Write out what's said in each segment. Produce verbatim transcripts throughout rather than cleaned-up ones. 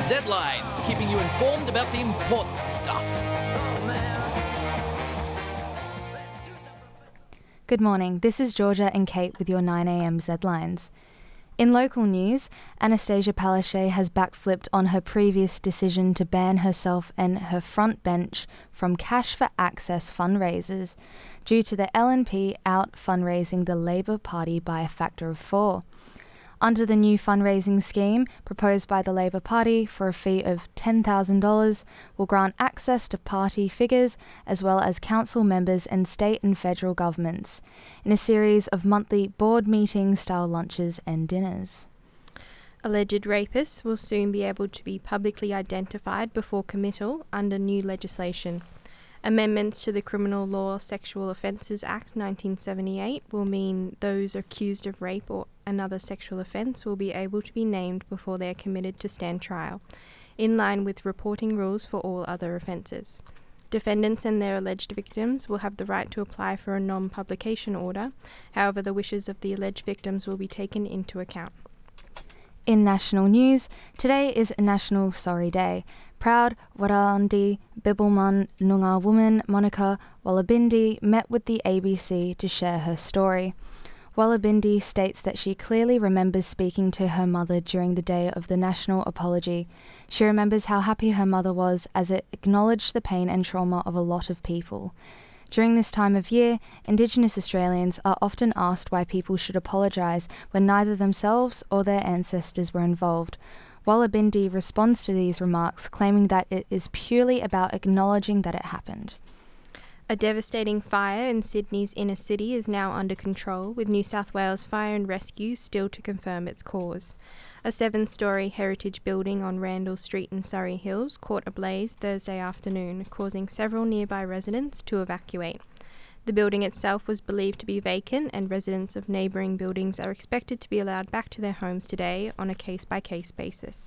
Z-Lines, keeping you informed about the important stuff. Good morning, this is Georgia and Kate with your nine a m Z-Lines. In local news, Anastasia Palaszczuk has backflipped on her previous decision to ban herself and her front bench from Cash for Access fundraisers due to the L N P out fundraising the Labor Party by a factor of four. Under the new fundraising scheme proposed by the Labor Party for a fee of ten thousand dollars will grant access to party figures as well as council members and state and federal governments in a series of monthly board meeting style lunches and dinners. Alleged rapists will soon be able to be publicly identified before committal under new legislation. Amendments to the Criminal Law Sexual Offences Act nineteen seventy-eight will mean those accused of rape or another sexual offence will be able to be named before they are committed to stand trial, in line with reporting rules for all other offences. Defendants and their alleged victims will have the right to apply for a non-publication order. However, the wishes of the alleged victims will be taken into account. In national news, today is National Sorry Day. Proud Warrandi Bibbulmun Noongar woman Monica Wallabindi met with the A B C to share her story. Wallabindi states that she clearly remembers speaking to her mother during the day of the national apology. She remembers how happy her mother was as it acknowledged the pain and trauma of a lot of people. During this time of year, Indigenous Australians are often asked why people should apologise when neither themselves or their ancestors were involved. Wallabindi responds to these remarks, claiming that it is purely about acknowledging that it happened. A devastating fire in Sydney's inner city is now under control, with New South Wales Fire and Rescue still to confirm its cause. A seven-storey heritage building on Randall Street in Surrey Hills caught ablaze Thursday afternoon, causing several nearby residents to evacuate. The building itself was believed to be vacant, and residents of neighbouring buildings are expected to be allowed back to their homes today on a case-by-case basis.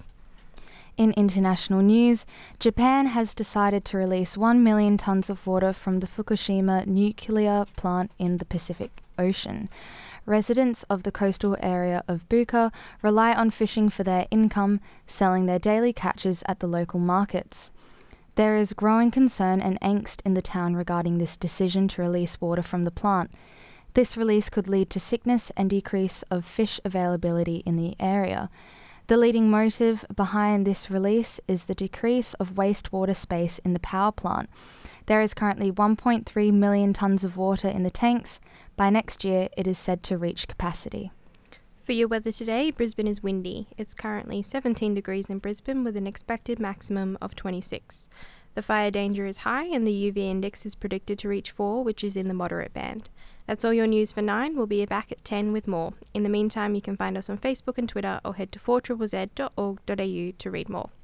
In international news, Japan has decided to release one million tonnes of water from the Fukushima nuclear plant in the Pacific Ocean. Residents of the coastal area of Buka rely on fishing for their income, selling their daily catches at the local markets. There is growing concern and angst in the town regarding this decision to release water from the plant. This release could lead to sickness and decrease of fish availability in the area. The leading motive behind this release is the decrease of wastewater space in the power plant. There is currently one point three million tonnes of water in the tanks. By next year, it is said to reach capacity. For your weather today, Brisbane is windy. It's currently seventeen degrees in Brisbane with an expected maximum of twenty-six. The fire danger is high and the U V index is predicted to reach four, which is in the moderate band. That's all your news for nine. We'll be back at ten with more. In the meantime, you can find us on Facebook and Twitter or head to four z z z dot org dot a u to read more.